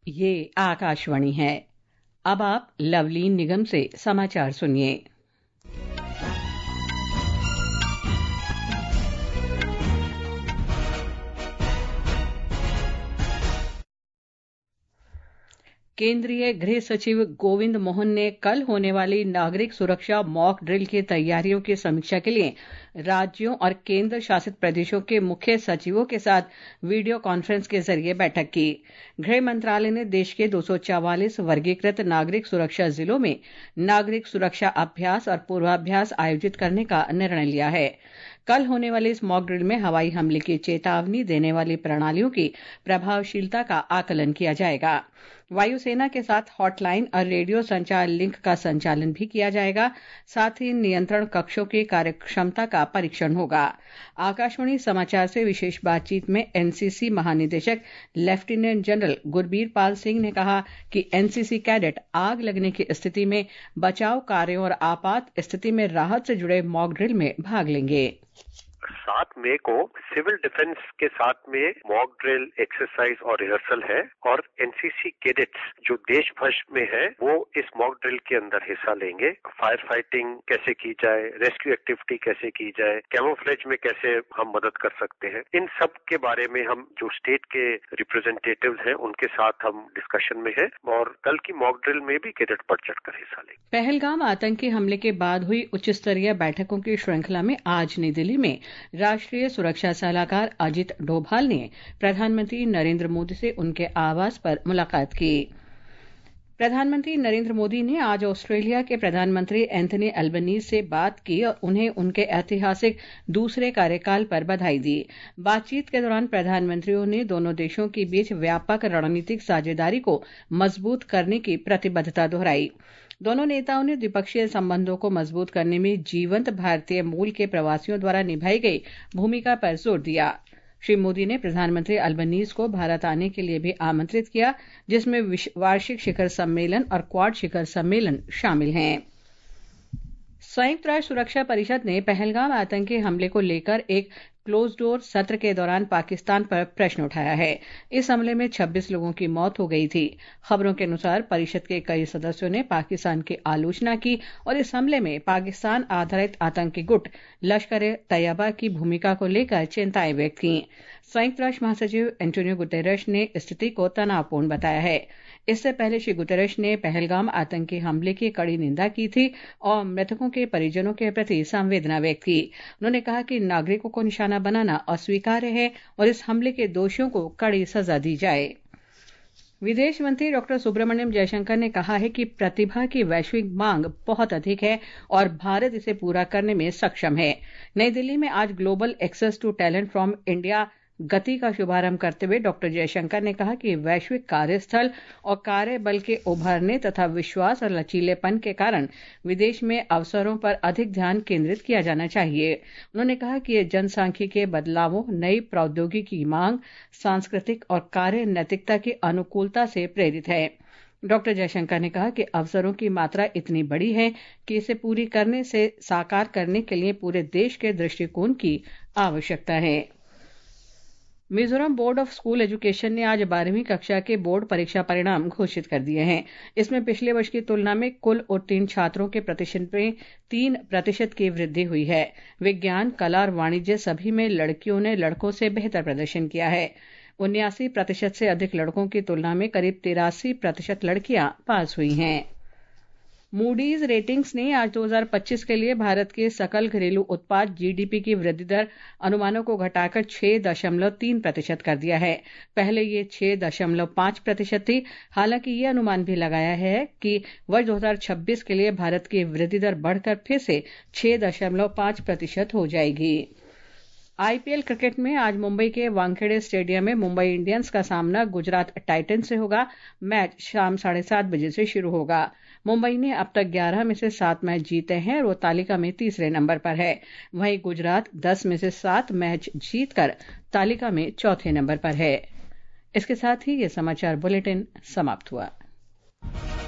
ये आकाशवाणी है। अब आप लवलीन निगम से समाचार सुनिए। केंद्रीय गृह सचिव गोविंद मोहन ने कल होने वाली नागरिक सुरक्षा मॉक ड्रिल की तैयारियों की समीक्षा के लिए राज्यों और केंद्र शासित प्रदेशों के मुख्य सचिवों के साथ वीडियो कॉन्फ्रेंस के जरिए बैठक की। गृह मंत्रालय ने देश के 244 वर्गीकृत नागरिक सुरक्षा जिलों में नागरिक सुरक्षा अभ्यास और पूर्वाभ्यास आयोजित करने का निर्णय लिया है। कल होने वाले इस मॉक ड्रिल में हवाई हमले की चेतावनी देने वाली प्रणालियों की प्रभावशीलता का आकलन किया जाएगा। वायुसेना के साथ हॉटलाइन और रेडियो संचार लिंक का संचालन भी किया जाएगा। साथ ही नियंत्रण कक्षों की कार्यक्षमता का परीक्षण होगा। आकाशवाणी समाचार से विशेष बातचीत में एनसीसी महानिदेशक लेफ्टिनेंट जनरल गुरबीर पाल सिंह ने कहा कि एनसीसी कैडेट आग लगने की स्थिति में बचाव कार्यों और आपात स्थिति में राहत से जुड़े मॉक ड्रिल में भाग लेंगे। 7 मई को सिविल डिफेंस के साथ में मॉक ड्रिल एक्सरसाइज और रिहर्सल है और एनसीसी कैडेट्स जो देश भर में है वो इस मॉक ड्रिल के अंदर हिस्सा लेंगे। फायर फाइटिंग कैसे की जाए, रेस्क्यू एक्टिविटी कैसे की जाए, कैमोफ्लेज में कैसे हम मदद कर सकते हैं, इन सब के बारे में हम जो स्टेट के रिप्रेजेंटेटिव्स हैं उनके साथ हम डिस्कशन में है और कल की मॉक ड्रिल में भी कैडेट बढ़ चढ़कर हिस्सा लेंगे। पहलगाम आतंकी हमले के बाद हुई उच्च स्तरीय बैठकों की श्रृंखला में आज नई दिल्ली में राष्ट्रीय सुरक्षा सलाहकार अजित डोभाल ने प्रधानमंत्री नरेंद्र मोदी से उनके आवास पर मुलाकात की। प्रधानमंत्री नरेंद्र मोदी ने आज ऑस्ट्रेलिया के प्रधानमंत्री एंथनी अल्बनीज से बात की और उन्हें उनके ऐतिहासिक दूसरे कार्यकाल पर बधाई दी। बातचीत के दौरान प्रधानमंत्रियों ने दोनों देशों के बीच व्यापक रणनीतिक साझेदारी को मजबूत करने की प्रतिबद्धता दोहराई। दोनों नेताओं ने द्विपक्षीय संबंधों को मजबूत करने में जीवंत भारतीय मूल के प्रवासियों द्वारा निभाई गई भूमिका पर जोर दिया। श्री मोदी ने प्रधानमंत्री अल्बनीज को भारत आने के लिए भी आमंत्रित किया, जिसमें वार्षिक शिखर सम्मेलन और क्वाड शिखर सम्मेलन शामिल हैं। संयुक्त राष्ट्र सुरक्षा परिषद ने पहलगाम आतंकी हमले को लेकर एक क्लोज डोर सत्र के दौरान पाकिस्तान पर प्रश्न उठाया है। इस हमले में 26 लोगों की मौत हो गई थी। खबरों के अनुसार परिषद के कई सदस्यों ने पाकिस्तान की आलोचना की और इस हमले में पाकिस्तान आधारित आतंकी गुट लश्कर-ए-तैयबा की भूमिका को लेकर चिंताएं व्यक्त की। संयुक्त राष्ट्र महासचिव एंटोनियो गुतेरश ने स्थिति को तनावपूर्ण बताया है। इससे पहले श्री गुतेरश ने पहलगाम आतंकी हमले की कड़ी निंदा की थी और मृतकों के परिजनों के प्रति संवेदना व्यक्त की। उन्होंने कहा कि नागरिकों को निशाना बनाना अस्वीकार्य है और इस हमले के दोषियों को कड़ी सजा दी जाए। विदेश मंत्री डॉक्टर सुब्रमण्यम जयशंकर ने कहा है कि प्रतिभा की वैश्विक मांग बहुत अधिक है और भारत इसे पूरा करने में सक्षम है। नई दिल्ली में आज global access to talent from India GATI का शुभारंभ करते हुए डॉक्टर जयशंकर ने कहा कि वैश्विक कार्यस्थल और कार्यबल के उभरने तथा विश्वास और लचीलेपन के कारण विदेश में अवसरों पर अधिक ध्यान केंद्रित किया जाना चाहिए। उन्होंने कहा कि ये जनसांख्यिकीय बदलावों, नई प्रौद्योगिकी की मांग, सांस्कृतिक और कार्य नैतिकता की अनुकूलता से प्रेरित है। डॉक्टर जयशंकर ने कहा कि अवसरों की मात्रा इतनी बड़ी है कि इसे पूरी करने से साकार करने के लिए पूरे देश के दृष्टिकोण की आवश्यकता है। Mizoram board of school education ने आज 12वीं कक्षा के बोर्ड परीक्षा परिणाम घोषित कर दिए हैं। इसमें पिछले वर्ष की तुलना में कुल उत्तीर्ण छात्रों के प्रतिशत में 3% की वृद्धि हुई है। विज्ञान, कला और वाणिज्य सभी में लड़कियों ने लड़कों से बेहतर प्रदर्शन किया है। 79% से अधिक लड़कों की तुलना में करीब 83% लड़कियां पास हुई हैं। मूडीज रेटिंग्स ने आज 2025 के लिए भारत के सकल घरेलू उत्पाद जीडीपी की वृद्धि दर अनुमानों को घटाकर 6.3% कर दिया है। पहले ये 6.5% थी। हालांकि ये अनुमान भी लगाया है कि वर्ष 2026 के लिए भारत की वृद्धि दर बढ़कर फिर से 6.5% हो जाएगी। आईपीएल क्रिकेट में आज मुंबई के वानखेड़े स्टेडियम में मुंबई इंडियंस का सामना गुजरात टाइटंस से होगा। मैच शाम 7:30 बजे से शुरू होगा। मुंबई ने अब तक 11 में से 7 मैच जीते हैं और वो तालिका में तीसरे नंबर पर है। वहीं गुजरात 10 में से 7 मैच जीतकर तालिका में चौथे नंबर पर है। इसके साथ ही ये समाचार बुलेटिन समाप्त हुआ।